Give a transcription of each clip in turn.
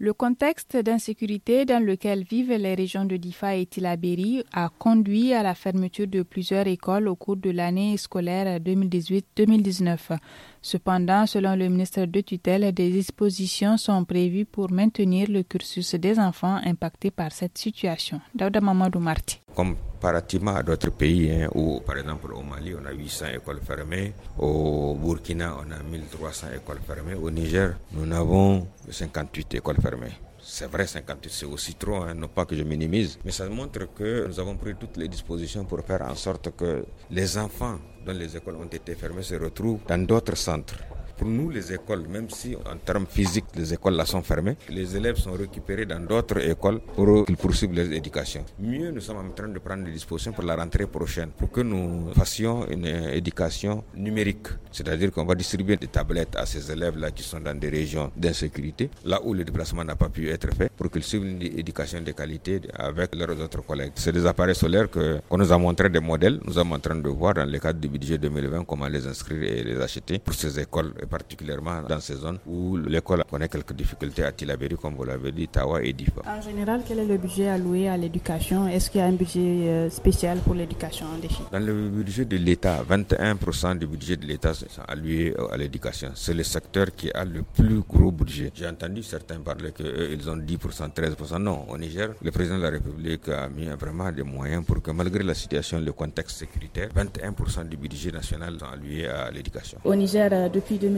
Le contexte d'insécurité dans lequel vivent les régions de Difa et Tillabéri a conduit à la fermeture de plusieurs écoles au cours de l'année scolaire 2018-2019. Cependant, selon le ministre de tutelle, des dispositions sont prévues pour maintenir le cursus des enfants impactés par cette situation. Daouda Mamadou Marti. Comparativement à d'autres pays, où par exemple au Mali on a 800 écoles fermées, au Burkina on a 1300 écoles fermées, au Niger nous avons 58 écoles fermées. C'est vrai, 58 c'est aussi trop, non pas que je minimise, mais ça montre que nous avons pris toutes les dispositions pour faire en sorte que les enfants dont les écoles ont été fermées se retrouvent dans d'autres centres. Pour nous, les écoles, même si en termes physiques, les écoles là sont fermées, les élèves sont récupérés dans d'autres écoles pour qu'ils poursuivent leur éducation. Mieux, nous sommes en train de prendre des dispositions pour la rentrée prochaine, pour que nous fassions une éducation numérique. C'est-à-dire qu'on va distribuer des tablettes à ces élèves-là qui sont dans des régions d'insécurité, là où le déplacement n'a pas pu être fait, pour qu'ils suivent une éducation de qualité avec leurs autres collègues. C'est des appareils solaires qu'on nous a montré des modèles. Nous sommes en train de voir dans le cadre du budget 2020 comment les inscrire et les acheter pour ces écoles, particulièrement dans ces zones où l'école connaît quelques difficultés à Tillabéri, comme vous l'avez dit, Tawa et Difa. En général, quel est le budget alloué à l'éducation? Est-ce qu'il y a un budget spécial pour l'éducation des filles? Dans le budget de l'État, 21% du budget de l'État sont alloués à l'éducation. C'est le secteur qui a le plus gros budget. J'ai entendu certains parler qu'ils ont 10%, 13%. Non, au Niger, le président de la République a mis vraiment des moyens pour que malgré la situation, le contexte sécuritaire, 21% du budget national sont alloués à l'éducation. Au Niger, depuis 2017,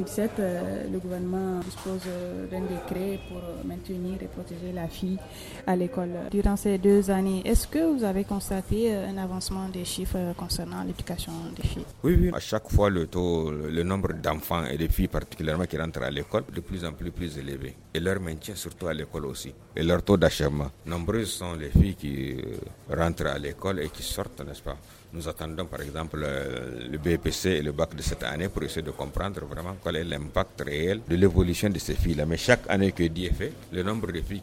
le gouvernement dispose d'un décret pour maintenir et protéger la fille à l'école. Durant ces 2 années, est-ce que vous avez constaté un avancement des chiffres concernant l'éducation des filles? Oui. À chaque fois, le nombre d'enfants et de filles particulièrement qui rentrent à l'école de plus en plus élevé. Et leur maintien surtout à l'école aussi. Et leur taux d'achèvement. Nombreuses sont les filles qui rentrent à l'école et qui sortent, n'est-ce pas? Nous attendons par exemple le BPC et le bac de cette année pour essayer de comprendre vraiment quel est l'impact réel de l'évolution de ces filles-là. Mais chaque année que Dieu fait, le nombre de filles